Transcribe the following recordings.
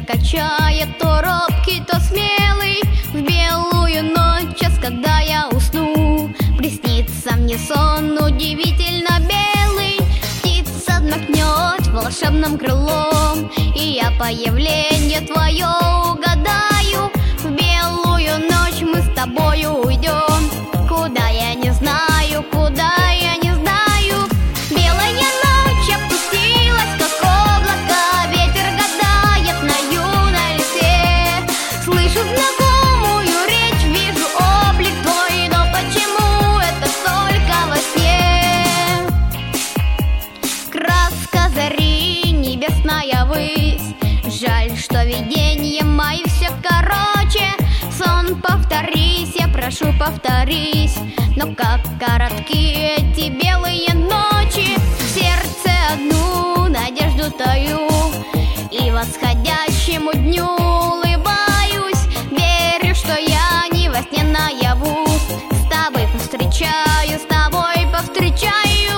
качает, то робкий, то смелый. В белую ночь, час, когда я усну, приснится мне сон удивительно белый. Птица взмахнет волшебным крылом, и я появление твое угадаю. В белую ночь мы с тобою уйдем, куда я не знаю, куда я не знаю. Белая ночь опустилась, как облако, ветер гадает на юной листве. Слышу знакомую речь, вижу облик твой, но почему это только во сне? Краска зари, небесная высь, жаль, что видение мои все короче. Сон, повторись, я прошу, повторись, но как коротки эти белые ночи. В сердце одну надежду таю, и восходящему дню улыбаюсь. Верю, что я не во сне наяву, с тобой повстречаюсь, с тобой повстречаюсь.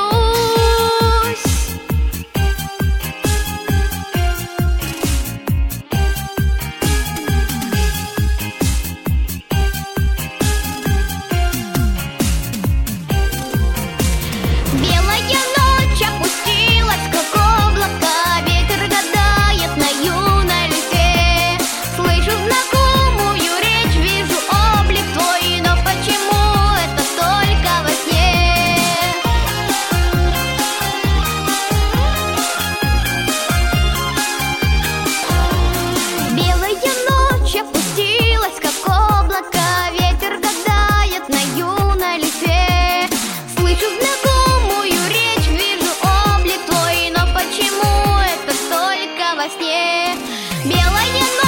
Белая ночь опустилась, как облако, ветер гадает на юной листве. Слышу знакомую речь, вижу облик твой, но почему это только во сне? Белая ночь опустилась, как облако, ветер гадает на юной листве. Слышу знакомую речь, вижу облик твой, но почему это только во сне? Белая ночь